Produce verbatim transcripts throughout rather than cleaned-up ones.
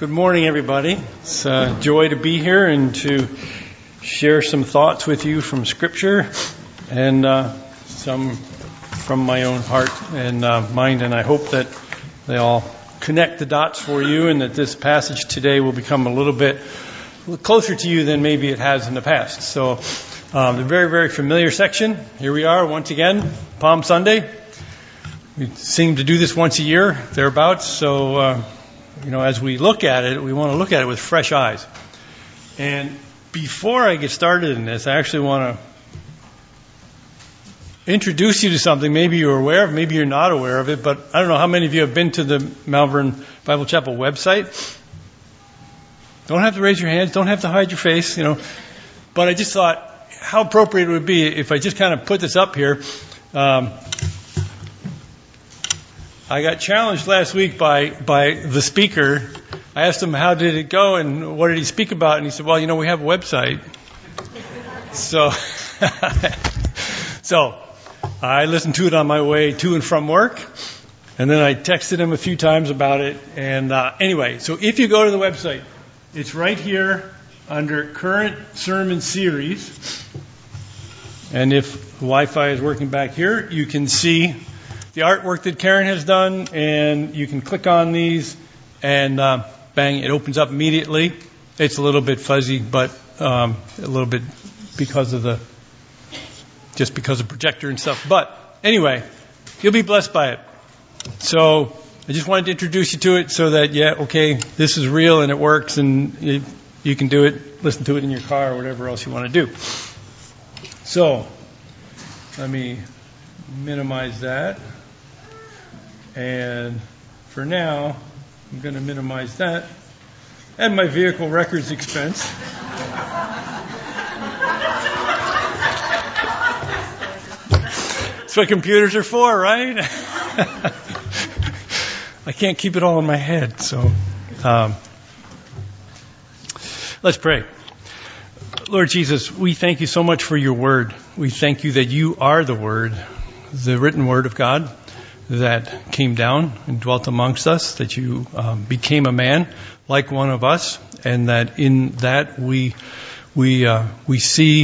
Good morning, everybody. It's a joy to be here and to share some thoughts with you from Scripture and uh, some from my own heart and uh, mind. And I hope that they all connect the dots for you and that this passage today will become a little bit closer to you than maybe it has in the past. So um, the very, very familiar section. Here we are once again, Palm Sunday. We seem to do this once a year, thereabouts. So, uh, you know, as we look at it, we want to look at it with fresh eyes. And before I get started in this, I actually want to introduce you to something maybe you're aware of, maybe you're not aware of it, but I don't know how many of you have been to the Malvern Bible Chapel website. Don't have to raise your hands, don't have to hide your face, you know. But I just thought how appropriate it would be if I just kind of put this up here. Um, I got challenged last week by, by the speaker. I asked him, how did it go and what did he speak about? And he said, well, you know, we have a website. So, so I listened to it on my way to and from work. And then I texted him a few times about it. And uh, anyway, so if you go to the website, it's right here under current sermon series. And if Wi-Fi is working back here, you can see the artwork that Karen has done, and you can click on these, and uh, bang, it opens up immediately. It's a little bit fuzzy, but um, a little bit because of the, just because of projector and stuff. But anyway, you'll be blessed by it. So I just wanted to introduce you to it so that, yeah, okay, this is real and it works, and you, you can do it, listen to it in your car or whatever else you want to do. So let me minimize that. And for now, I'm going to minimize that and my vehicle records expense. That's what computers are for, right? I can't keep it all in my head, so um, let's pray. Lord Jesus, we thank you so much for your word. We thank you that you are the word, the written word of God that came down and dwelt amongst us, that you um, became a man like one of us, and that in that we we uh, we see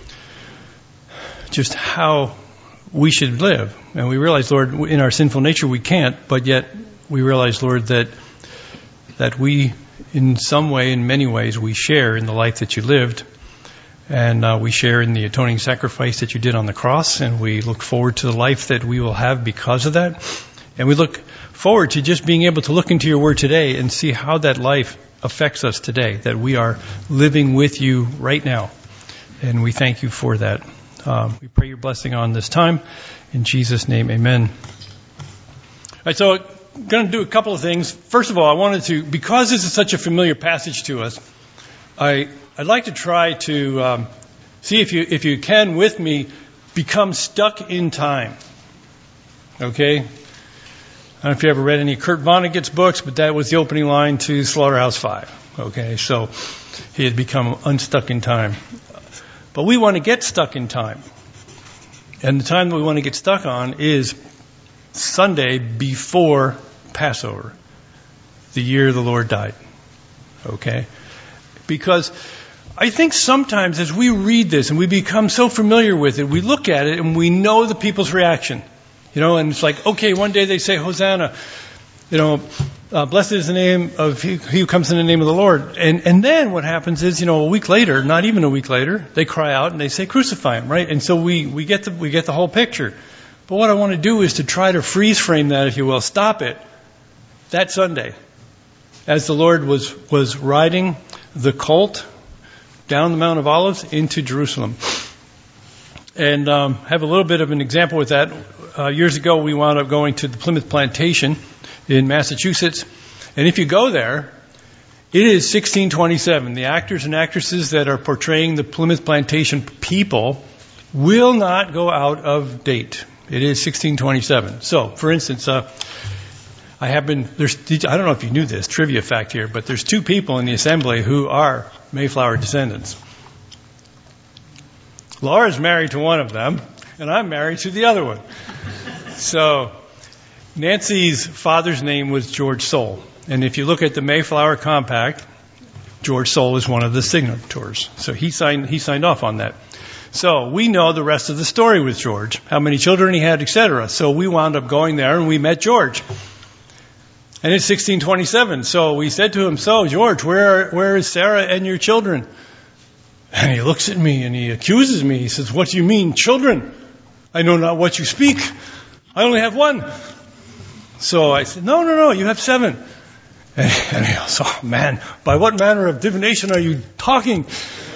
just how we should live. And we realize, Lord, in our sinful nature we can't, but yet we realize, Lord, that that we, in some way, in many ways, we share in the life that you lived. And uh, we share in the atoning sacrifice that you did on the cross, and we look forward to the life that we will have because of that. And we look forward to just being able to look into your word today and see how that life affects us today, that we are living with you right now. And we thank you for that. Um, we pray your blessing on this time. In Jesus' name, amen. All right, so I'm going to do a couple of things. First of all, I wanted to, because this is such a familiar passage to us, I... I'd like to try to um, see if you if you can, with me, become stuck in time. Okay? I don't know if you ever read any Kurt Vonnegut's books, but that was the opening line to Slaughterhouse Five. Okay? So he had become unstuck in time. But we want to get stuck in time. And the time that we want to get stuck on is Sunday before Passover, the year the Lord died. Okay? Because I think sometimes as we read this and we become so familiar with it, we look at it and we know the people's reaction. You know, and it's like, okay, one day they say, Hosanna, you know, uh, blessed is the name of he, he who comes in the name of the Lord. And and then what happens is, you know, a week later, not even a week later, they cry out and they say, crucify him, right? And so we, we get the we get the whole picture. But what I want to do is to try to freeze frame that, if you will, stop it, that Sunday, as the Lord was was riding the colt down the Mount of Olives into Jerusalem. And um, have a little bit of an example with that. Uh, years ago, we wound up going to the Plymouth Plantation in Massachusetts. And if you go there, it is sixteen twenty-seven. The actors and actresses that are portraying the Plymouth Plantation people will not go out of date. It is sixteen twenty-seven. So, for instance, uh, I have been, there's, I don't know if you knew this, trivia fact here, but there's two people in the assembly who are Mayflower descendants. Laura's married to one of them, and I'm married to the other one. So, Nancy's father's name was George Soule, And if you look at the Mayflower Compact, George Soule is one of the signatories. So he signed, he signed off on that. So we know the rest of the story with George, how many children he had, et cetera. So we wound up going there and we met George. And it's sixteen twenty-seven. So we said to him, so George, where, where is Sarah and your children? And he looks at me and he accuses me. He says, what do you mean, children? I know not what you speak. I only have one. So I said, no, no, no, you have seven. And he goes, oh man, by what manner of divination are you talking?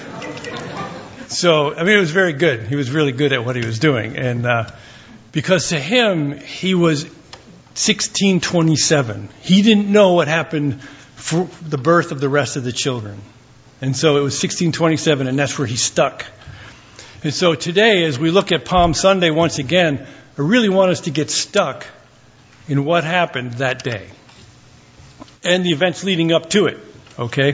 So, I mean, it was very good. He was really good at what he was doing. And uh, because to him, he was sixteen twenty-seven. He didn't know what happened for the birth of the rest of the children. And so it was sixteen twenty-seven, and that's where he stuck. And so today, as we look at Palm Sunday once again, I really want us to get stuck in what happened that day and the events leading up to it. Okay?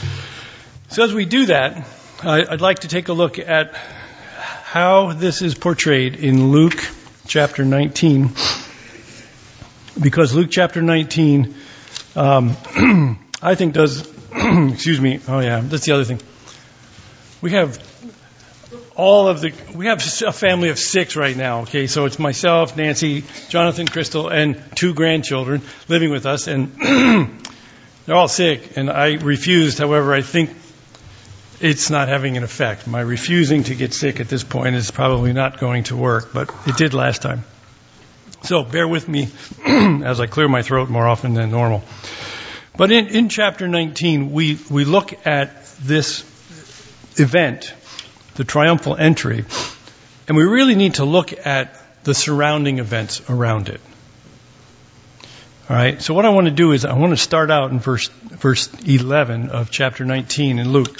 So as we do that, I'd like to take a look at how this is portrayed in Luke chapter nineteen. Because Luke chapter nineteen, um, I think does, excuse me, oh yeah, that's the other thing. We have all of the, we have a family of six right now, okay? So it's myself, Nancy, Jonathan, Crystal, and two grandchildren living with us, and they're all sick, and I refused, however, I think it's not having an effect. My refusing to get sick at this point is probably not going to work, but it did last time. So bear with me as I clear my throat more often than normal. But in, in chapter nineteen, we, we look at this event, the triumphal entry, and we really need to look at the surrounding events around it. All right, so what I want to do is I want to start out in verse, verse eleven of chapter nineteen in Luke.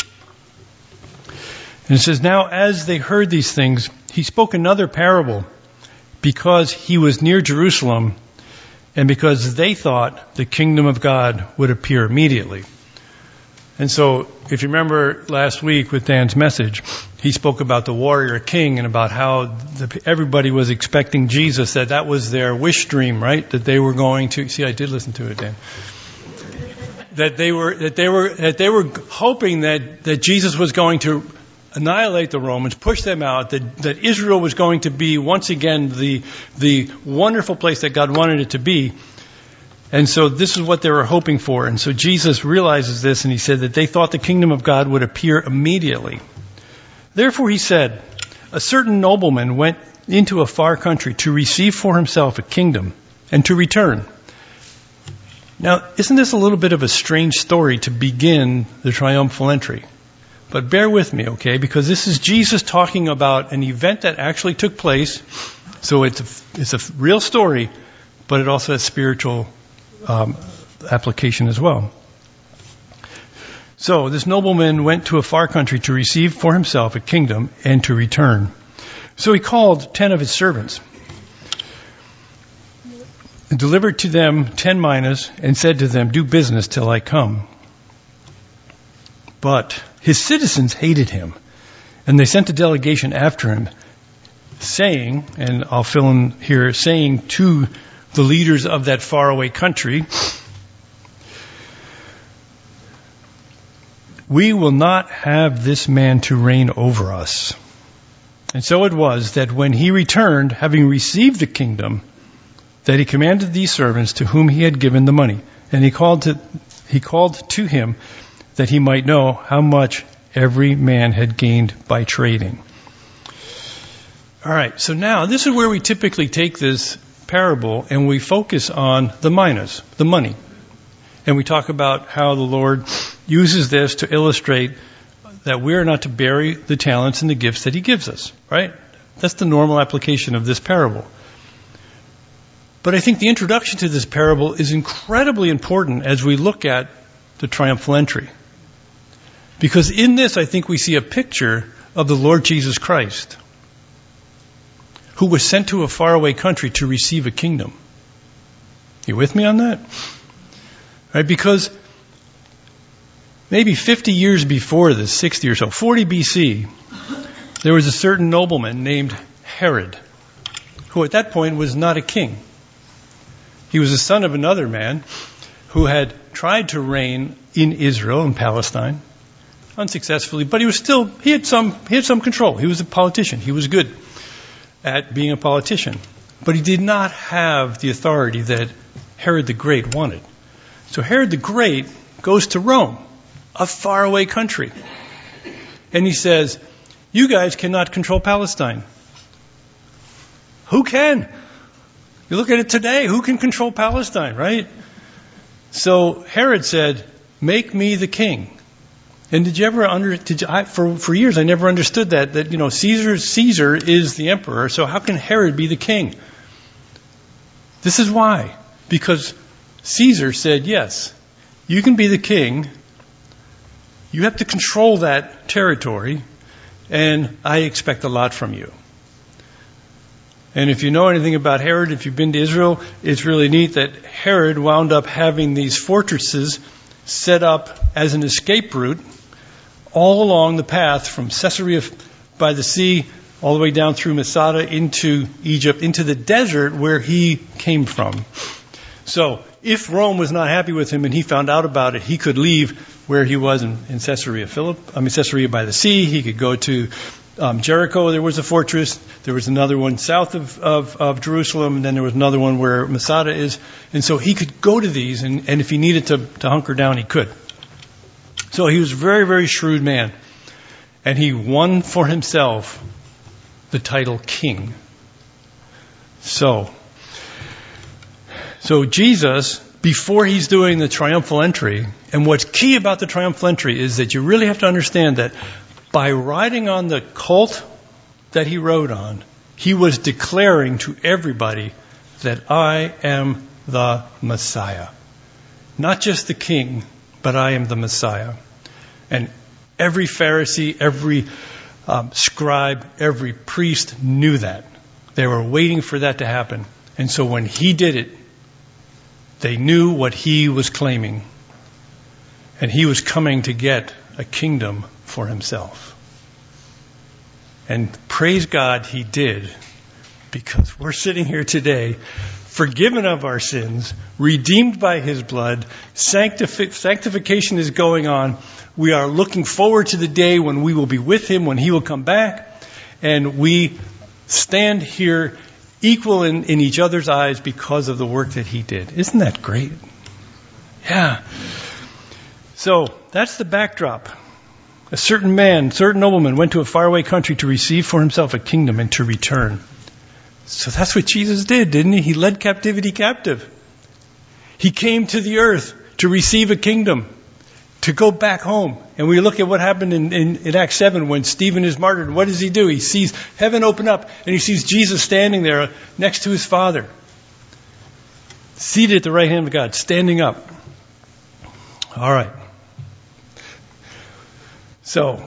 And it says, now as they heard these things, he spoke another parable, because he was near Jerusalem and because they thought the kingdom of God would appear immediately. And so, if you remember last week with Dan's message, he spoke about the warrior king and about how the, everybody was expecting Jesus, that that was their wish dream, right? That they were going to, see, I did listen to it, Dan. That they were, that they were, that they were hoping that, that Jesus was going to annihilate the Romans, push them out, that, that Israel was going to be once again the, the wonderful place that God wanted it to be. And so this is what they were hoping for. And so Jesus realizes this, and he said that they thought the kingdom of God would appear immediately. Therefore he said, a certain nobleman went into a far country to receive for himself a kingdom and to return. Now, isn't this a little bit of a strange story to begin the triumphal entry? But bear with me, okay, because this is Jesus talking about an event that actually took place. So it's a, it's a real story, but it also has spiritual um, application as well. So this nobleman went to a far country to receive for himself a kingdom and to return. So he called ten of his servants and delivered to them ten minas and said to them, do business till I come. But his citizens hated him, and they sent a delegation after him, saying, and I'll fill in here, saying to the leaders of that faraway country, we will not have this man to reign over us. And so it was that when he returned, having received the kingdom, that he commanded these servants to whom he had given the money, and he called to, he called to him that he might know how much every man had gained by trading. All right, so now this is where we typically take this parable and we focus on the minas, the money. And we talk about how the Lord uses this to illustrate that we are not to bury the talents and the gifts that he gives us, right? That's the normal application of this parable. But I think the introduction to this parable is incredibly important as we look at the triumphal entry. Because in this, I think we see a picture of the Lord Jesus Christ, who was sent to a faraway country to receive a kingdom. You with me on that? Right? Because maybe fifty years before this, sixty or so, forty B C, there was a certain nobleman named Herod, who at that point was not a king. He was the son of another man, who had tried to reign in Israel, in Palestine, unsuccessfully, but he was still, he had some, he had some control. He was a politician. He was good at being a politician. But he did not have the authority that Herod the Great wanted. So Herod the Great goes to Rome, a faraway country. And he says, you guys cannot control Palestine. Who can? You look at it today, who can control Palestine, right? So Herod said, make me the king. And did you ever under, did you, I, for, for years I never understood that, that, you know, Caesar, Caesar is the emperor, so how can Herod be the king? This is why. Because Caesar said, yes, you can be the king, you have to control that territory, and I expect a lot from you. And if you know anything about Herod, if you've been to Israel, it's really neat that Herod wound up having these fortresses set up as an escape route all along the path from Caesarea by the sea all the way down through Masada into Egypt, into the desert where he came from. So if Rome was not happy with him and he found out about it, he could leave where he was in, in Caesarea Philip, I mean Caesarea by the sea. He could go to um, Jericho. There was a fortress. There was another one south of, of, of Jerusalem, and then there was another one where Masada is. And so he could go to these, and, and if he needed to, to hunker down, he could. So he was a very, very shrewd man. And he won for himself the title king. So, so Jesus, before he's doing the triumphal entry, and what's key about the triumphal entry is that you really have to understand that by riding on the colt that he rode on, he was declaring to everybody that I am the Messiah. Not just the king, but I am the Messiah. And every Pharisee, every um, scribe, every priest knew that. They were waiting for that to happen. And so when he did it, they knew what he was claiming. And he was coming to get a kingdom for himself. And praise God he did, because we're sitting here today, forgiven of our sins, redeemed by his blood, sanctifi- sanctification is going on. We are looking forward to the day when we will be with him, when he will come back, and we stand here equal in, in each other's eyes because of the work that he did. Isn't that great? Yeah. So that's the backdrop. A certain man, certain nobleman went to a faraway country to receive for himself a kingdom and to return. So that's what Jesus did, didn't he? He led captivity captive. He came to the earth to receive a kingdom, to go back home. And we look at what happened in, in, in Acts seven when Stephen is martyred. What does he do? He sees heaven open up and he sees Jesus standing there next to his Father, seated at the right hand of God, standing up. All right. So,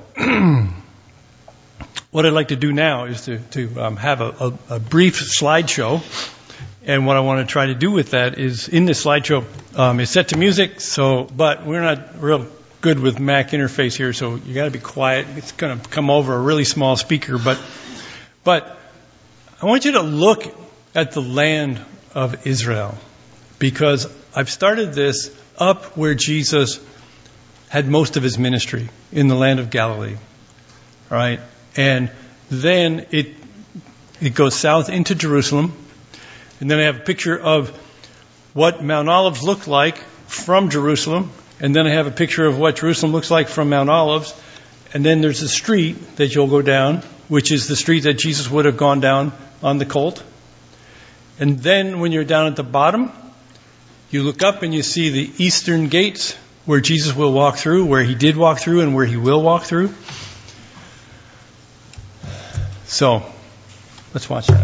what I'd like to do now is to, to um, have a, a, a brief slideshow. And what I want to try to do with that is, in this slideshow, um, it's set to music, so, but we're not real good with Mac interface here, so you got to be quiet. It's going to come over a really small speaker, but, but I want you to look at the land of Israel, because I've started this up where Jesus had most of his ministry, in the land of Galilee. All right? And then it it goes south into Jerusalem. And then I have a picture of what Mount Olives looked like from Jerusalem. And then I have a picture of what Jerusalem looks like from Mount Olives. And then there's a street that you'll go down, which is the street that Jesus would have gone down on the colt. And then when you're down at the bottom, you look up and you see the eastern gates, where Jesus will walk through, where he did walk through, and where he will walk through. So, let's watch that.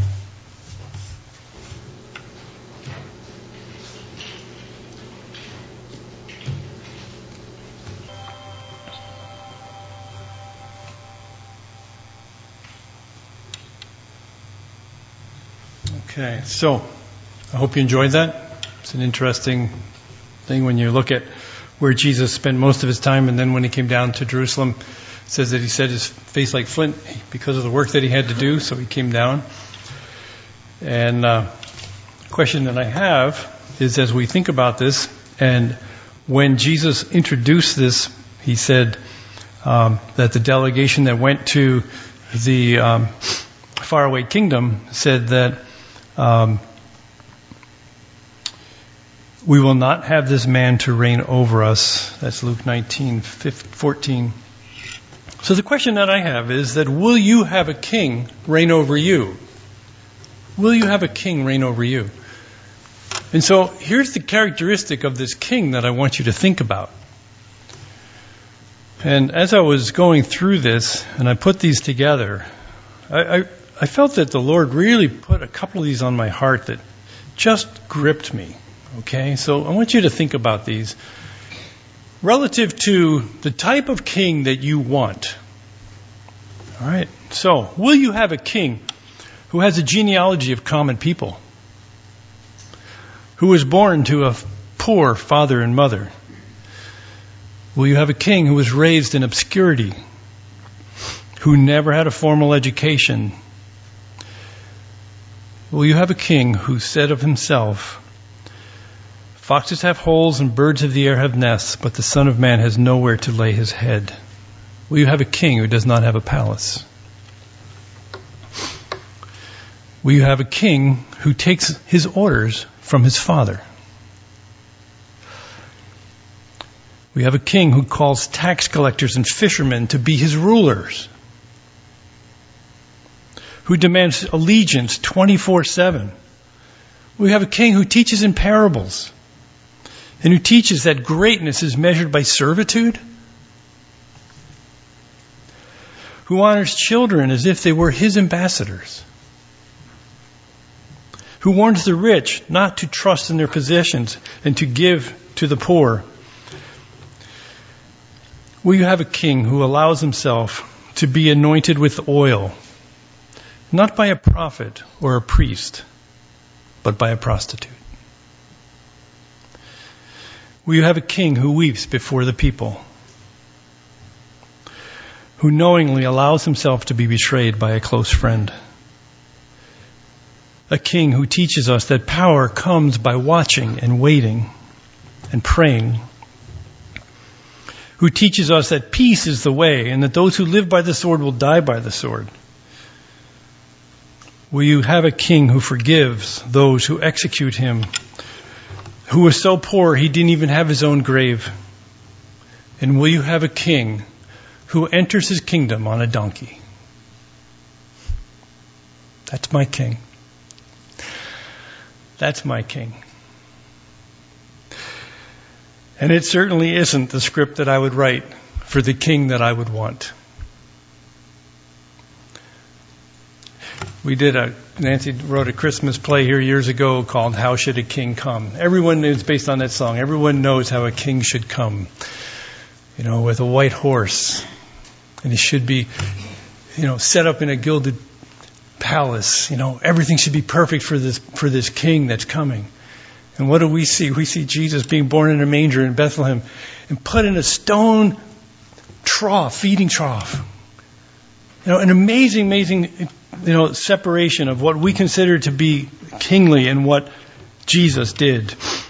Okay, so I hope you enjoyed that. It's an interesting thing when you look at where Jesus spent most of his time, and then when he came down to Jerusalem, it says that he set his face like flint because of the work that he had to do, so he came down. And uh, the question that I have is, as we think about this, And when Jesus introduced this, he said um, that the delegation that went to the um, faraway kingdom said that um, we will not have this man to reign over us. That's Luke nineteen, fourteen. So the question that I have is that will you have a king reign over you? Will you have a king reign over you? And so here's the characteristic of this king that I want you to think about. And as I was going through this and I put these together, I, I, I felt that the Lord really put a couple of these on my heart that just gripped me. Okay, so I want you to think about these relative to the type of king that you want. All right, so will you have a king who has a genealogy of common people, who was born to a poor father and mother? Will you have a king who was raised in obscurity, who never had a formal education? Will you have a king who said of himself, "Foxes have holes and birds of the air have nests, but the Son of Man has nowhere to lay his head"? Will you have a king who does not have a palace? Will you have a king who takes his orders from his father? We have a king who calls tax collectors and fishermen to be his rulers, who demands allegiance twenty-four seven. We have a king who teaches in parables and who teaches that greatness is measured by servitude, who honors children as if they were his ambassadors, who warns the rich not to trust in their possessions and to give to the poor. Will you have a king who allows himself to be anointed with oil, not by a prophet or a priest, but by a prostitute? Will you have a king who weeps before the people, who knowingly allows himself to be betrayed by a close friend? A king who teaches us that power comes by watching and waiting and praying, who teaches us that peace is the way and that those who live by the sword will die by the sword. Will you have a king who forgives those who execute him, who was so poor he didn't even have his own grave? And will you have a king who enters his kingdom on a donkey? That's my king. That's my king. And it certainly isn't the script that I would write for the king that I would want. We did a, Nancy wrote a Christmas play here years ago called How Should a King Come? Everyone is based on that song. Everyone knows how a king should come. You know, with a white horse. And he should be, you know, set up in a gilded palace. You know, everything should be perfect for this, for this king that's coming. And what do we see? We see Jesus being born in a manger in Bethlehem and put in a stone trough, feeding trough. You know, an amazing, amazing, you know, separation of what we consider to be kingly and what Jesus did.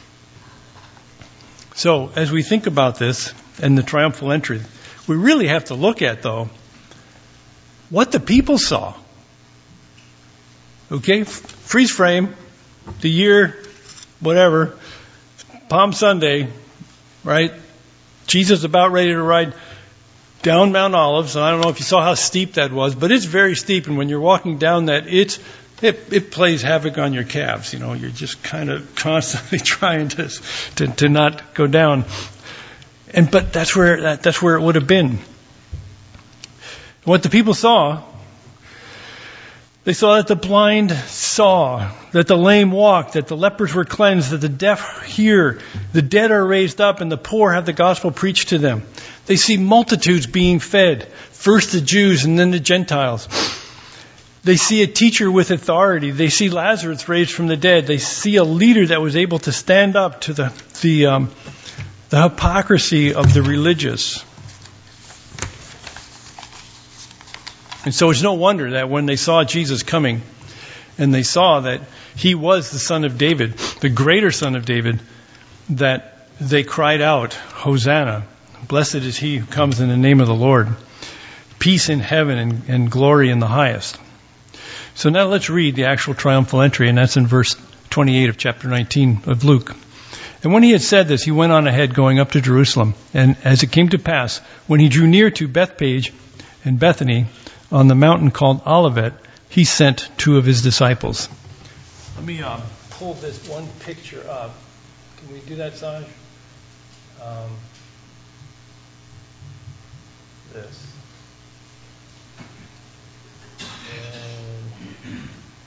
So, as we think about this and the triumphal entry, we really have to look at, though, what the people saw. Okay? Freeze frame, the year, whatever, Palm Sunday, right? Jesus about ready to ride down Mount Olives, and I don't know if you saw how steep that was, but it's very steep, and when you're walking down that, it's it, it plays havoc on your calves. You know, you're just kind of constantly trying to to, to not go down. And but that's where that, that's where it would have been. What the people saw, they saw that the blind saw, that the lame walked, that the lepers were cleansed, that the deaf hear, the dead are raised up, and the poor have the gospel preached to them. They see multitudes being fed, first the Jews and then the Gentiles. They see a teacher with authority. They see Lazarus raised from the dead. They see a leader that was able to stand up to the the, um, the hypocrisy of the religious. And so it's no wonder that when they saw Jesus coming and they saw that he was the son of David, the greater son of David, that they cried out, Hosanna, blessed is he who comes in the name of the Lord. Peace in heaven and, and glory in the highest. So now let's read the actual triumphal entry, and that's in verse twenty-eight of chapter nineteen of Luke. And when he had said this, he went on ahead, going up to Jerusalem. And as it came to pass, when he drew near to Bethpage and Bethany on the mountain called Olivet, he sent two of his disciples. Let me uh, pull this one picture up. Can we do that, Saj? Um, this. And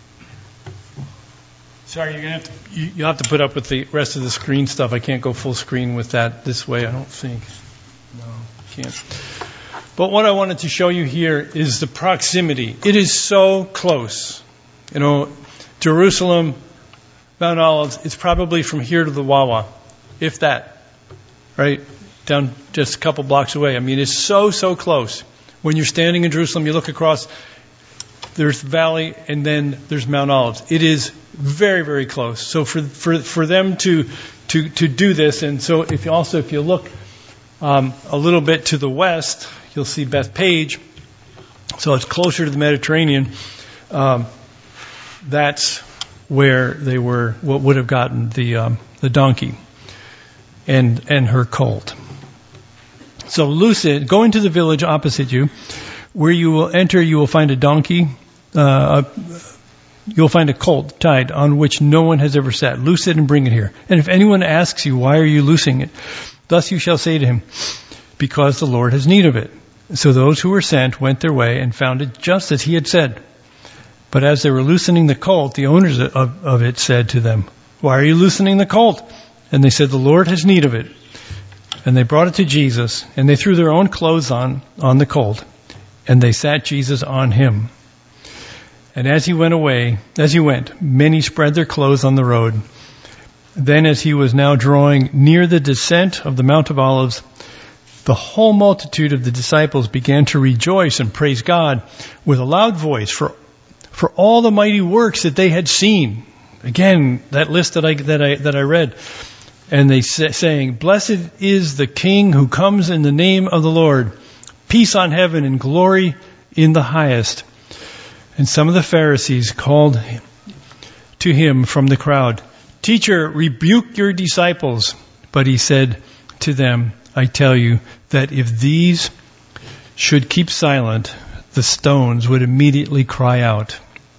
sorry, you're gonna have to you, you have to put up with the rest of the screen stuff. I can't go full screen with that this way. I don't think. No, can't. But what I wanted to show you here is the proximity. It is so close. You know, Jerusalem, Mount Olives, it's probably from here to the Wawa, if that, right? Down just a couple blocks away. I mean, it's so, so close. When you're standing in Jerusalem, you look across, there's the valley, and then there's Mount Olives. It is very, very close. So for for for them to to to do this, and so if you also if you look um, a little bit to the west, you'll see Bethpage. So it's closer to the Mediterranean. Um, that's where they were. What would have gotten the um, the donkey and and her colt. So loose it. Go into the village opposite you, where you will enter. You will find a donkey. Uh, you'll find a colt tied on which no one has ever sat. Loose it and bring it here. And if anyone asks you, why are you loosing it? Thus you shall say to him, because the Lord has need of it. So those who were sent went their way and found it just as he had said. But as they were loosening the colt, the owners of, of it said to them, why are you loosening the colt? And they said, the Lord has need of it. And they brought it to Jesus, and they threw their own clothes on, on the colt, and they sat Jesus on him. And as he went away, as he went, many spread their clothes on the road. Then as he was now drawing near the descent of the Mount of Olives, the whole multitude of the disciples began to rejoice and praise God with a loud voice for, for all the mighty works that they had seen. Again, that list that I, that I, that I read. And they say, saying, blessed is the King who comes in the name of the Lord. Peace on heaven and glory in the highest. And some of the Pharisees called to him from the crowd, Teacher, rebuke your disciples. But he said to them, I tell you that if these should keep silent, the stones would immediately cry out.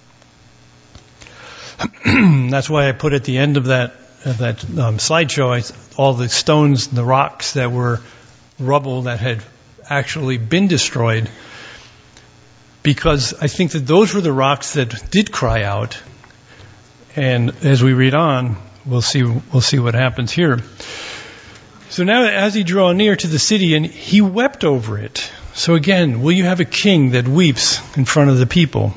That's why I put at the end of that of that um, slideshow I, all the stones and the rocks that were rubble that had actually been destroyed, because I think that those were the rocks that did cry out. And as we read on, we'll see we'll see what happens here. So now as he drew near to the city, and he wept over it. So again, will you have a king that weeps in front of the people,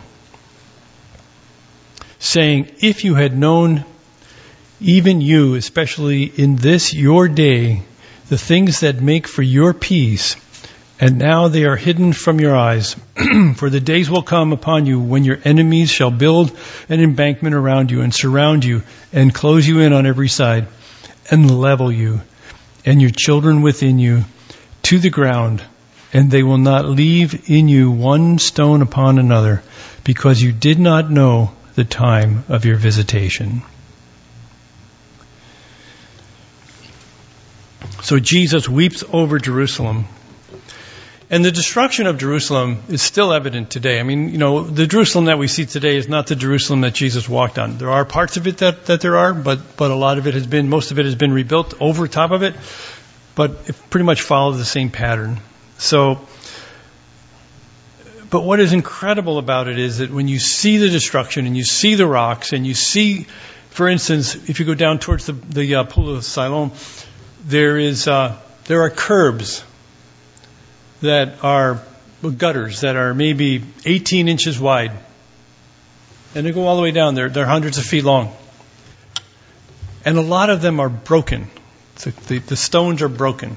saying, if you had known, even you, especially in this your day, the things that make for your peace, and now they are hidden from your eyes. For the days will come upon you when your enemies shall build an embankment around you and surround you and close you in on every side and level you and your children within you to the ground, and they will not leave in you one stone upon another, because you did not know the time of your visitation. So Jesus weeps over Jerusalem. And the destruction of Jerusalem is still evident today. I mean, you know, the Jerusalem that we see today is not the Jerusalem that Jesus walked on. There are parts of it that, that there are, but, but a lot of it has been, most of it has been rebuilt over top of it. But it pretty much follows the same pattern. So, but what is incredible about it is that when you see the destruction and you see the rocks and you see, for instance, if you go down towards the, the uh, pool of Siloam, there is, uh, there are curbs that are gutters that are maybe eighteen inches wide. And they go all the way down. They're, they're hundreds of feet long. And a lot of them are broken. The, the, the stones are broken.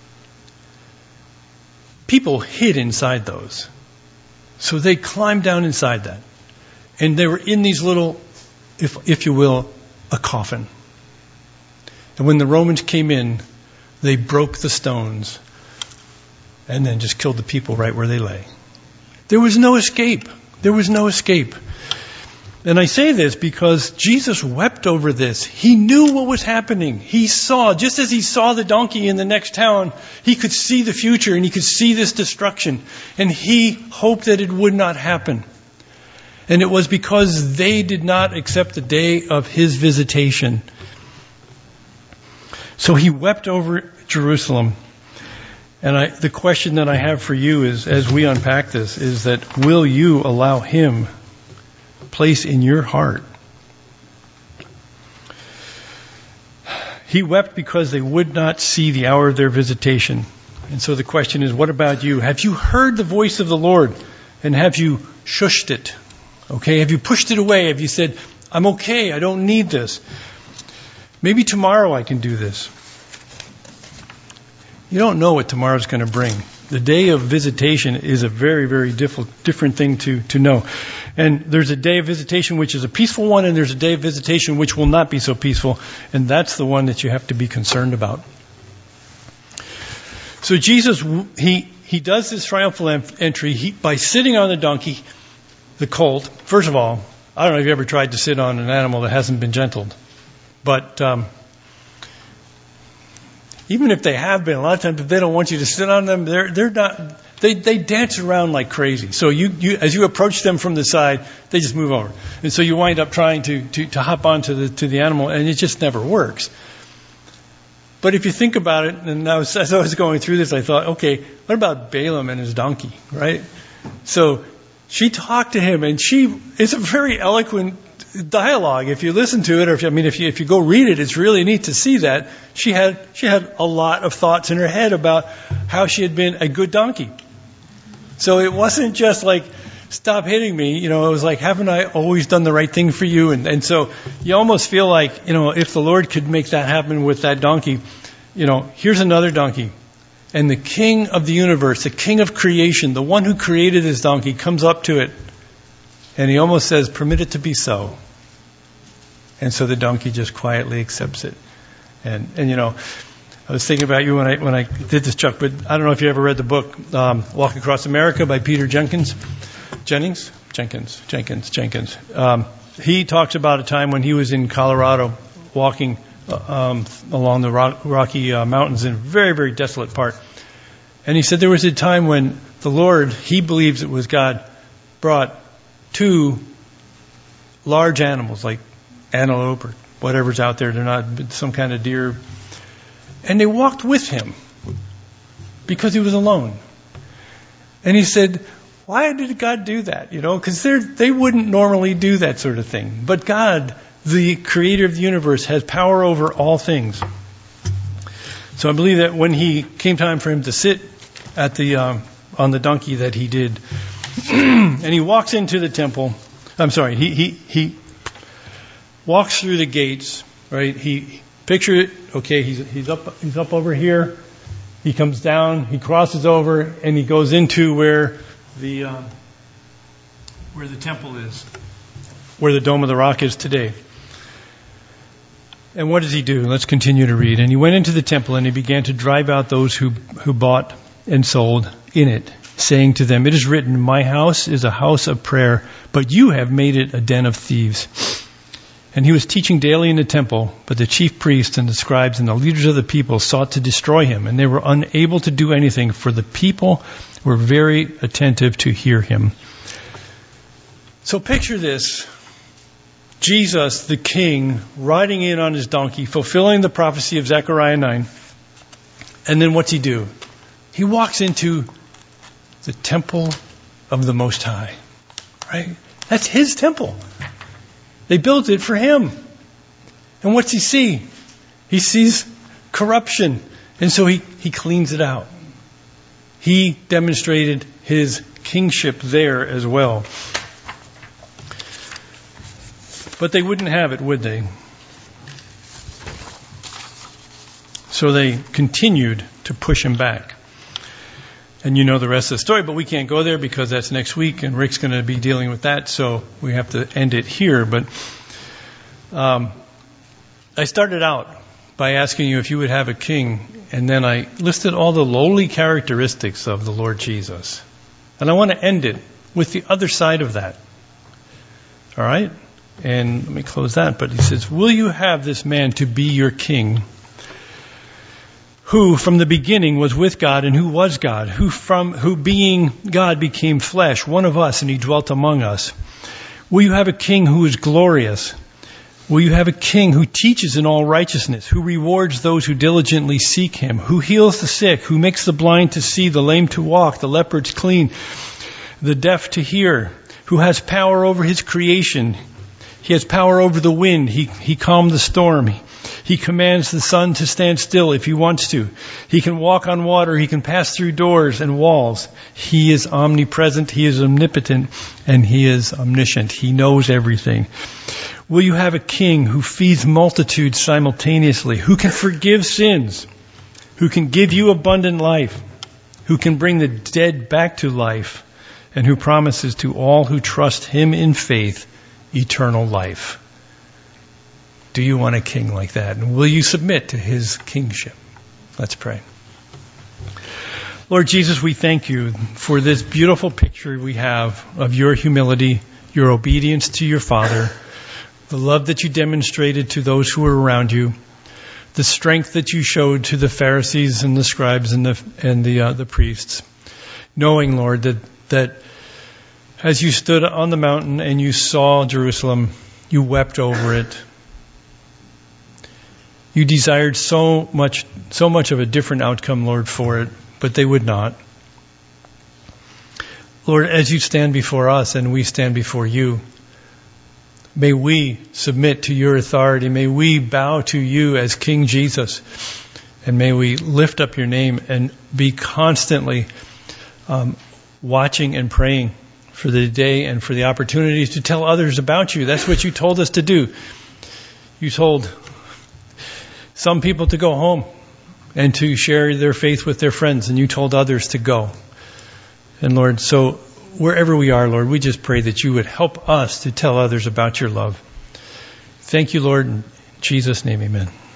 People hid inside those. So they climbed down inside that. And they were in these little, if, if you will, a coffin. And when the Romans came in, they broke the stones and then just killed the people right where they lay. There was no escape. There was no escape. And I say this because Jesus wept over this. He knew what was happening. He saw, just as he saw the donkey in the next town, he could see the future and he could see this destruction. And he hoped that it would not happen. And it was because they did not accept the day of his visitation. So he wept over Jerusalem. And I, the question that I have for you is, as we unpack this, is that will you allow him place in your heart? He wept because they would not see the hour of their visitation. And so the question is, what about you? Have you heard the voice of the Lord and have you shushed it? Okay, have you pushed it away? Have you said, I'm okay, I don't need this. Maybe tomorrow I can do this. You don't know what tomorrow's going to bring. The day of visitation is a very, very diff- different thing to, to know. And there's a day of visitation which is a peaceful one, and there's a day of visitation which will not be so peaceful, and that's the one that you have to be concerned about. So Jesus, he he does this triumphal entry he, by sitting on the donkey, the colt. First of all, I don't know if you ever tried to sit on an animal that hasn't been gentled, but um, even if they have been, a lot of times if they don't want you to sit on them, they're they're not. They they dance around like crazy. So you, you as you approach them from the side, they just move over, and so you wind up trying to to, to hop onto the to the animal, and it just never works. But if you think about it, and I was, as I was going through this, I thought, okay, what about Balaam and his donkey, right? So she talked to him, and she it's a very eloquent dialogue. If you listen to it, or if I mean, if you if you go read it, it's really neat to see that she had she had a lot of thoughts in her head about how she had been a good donkey. So it wasn't just like, stop hitting me. You know, it was like, haven't I always done the right thing for you? And and so you almost feel like, you know, if the Lord could make that happen with that donkey, you know, here's another donkey. And the king of the universe, the king of creation, the one who created this donkey, comes up to it. And he almost says, permit it to be so. And so the donkey just quietly accepts it. And, and you know, I was thinking about you when I when I did this, Chuck, but I don't know if you ever read the book, um, Walk Across America by Peter Jenkins. Jennings? Jenkins. Jenkins. Jenkins. Um, he talks about a time when he was in Colorado walking um, along the rock, Rocky uh, Mountains in a very, very desolate part. And he said there was a time when the Lord, he believes it was God, brought two large animals like antelope or whatever's out there. They're not some kind of deer. And they walked with him because he was alone. And he said, why did God do that? You know, because they wouldn't normally do that sort of thing. But God, the creator of the universe, has power over all things. So I believe that when he came time for him to sit at the um, on the donkey, that he did. And he walks into the temple. I'm sorry, he he he walks through the gates, right? He picture it, okay, he's he's up he's up over here. He comes down, he crosses over, and he goes into where the um, where the temple is, where the Dome of the Rock is today. And what does he do? Let's continue to read. And he went into the temple and he began to drive out those who who bought and sold in it, saying to them, it is written, my house is a house of prayer, but you have made it a den of thieves. And he was teaching daily in the temple, but the chief priests and the scribes and the leaders of the people sought to destroy him, and they were unable to do anything, for the people were very attentive to hear him. So picture this. Jesus, the king, riding in on his donkey, fulfilling the prophecy of Zechariah nine. And then what's he do? He walks into the temple of the Most High. Right? That's his temple. They built it for him. And what's he see? He sees corruption. And so he, he cleans it out. He demonstrated his kingship there as well. But they wouldn't have it, would they? So they continued to push him back. And you know the rest of the story, but we can't go there because that's next week, and Rick's going to be dealing with that, so we have to end it here. But um, I started out by asking you if you would have a king, and then I listed all the lowly characteristics of the Lord Jesus. And I want to end it with the other side of that. All right? And let me close that. But he says, will you have this man to be your king, who from the beginning was with God and who was God, who from who being God became flesh, one of us, and he dwelt among us? Will you have a king who is glorious? Will you have a king who teaches in all righteousness, who rewards those who diligently seek him, who heals the sick, who makes the blind to see, the lame to walk, the leopards clean, the deaf to hear, who has power over his creation? He has power over the wind. He, he calmed the storm. He, he commands the sun to stand still if he wants to. He can walk on water. He can pass through doors and walls. He is omnipresent. He is omnipotent. And he is omniscient. He knows everything. Will you have a king who feeds multitudes simultaneously, who can forgive sins, who can give you abundant life, who can bring the dead back to life, and who promises to all who trust him in faith eternal life? Do you want a king like that? And will you submit to his kingship? Let's pray. Lord Jesus, we thank you for this beautiful picture we have of your humility, your obedience to your Father, the love that you demonstrated to those who were around you, the strength that you showed to the Pharisees and the scribes and the and the uh, the priests, knowing, Lord, that that as you stood on the mountain and you saw Jerusalem, you wept over it. You desired so much, so much of a different outcome, Lord, for it, but they would not. Lord, as you stand before us and we stand before you, may we submit to your authority. May we bow to you as King Jesus. And may we lift up your name and be constantly um, watching and praying for the day and for the opportunities to tell others about you. That's what you told us to do. You told some people to go home and to share their faith with their friends, and you told others to go. And Lord, so wherever we are, Lord, we just pray that you would help us to tell others about your love. Thank you, Lord. In Jesus' name, amen.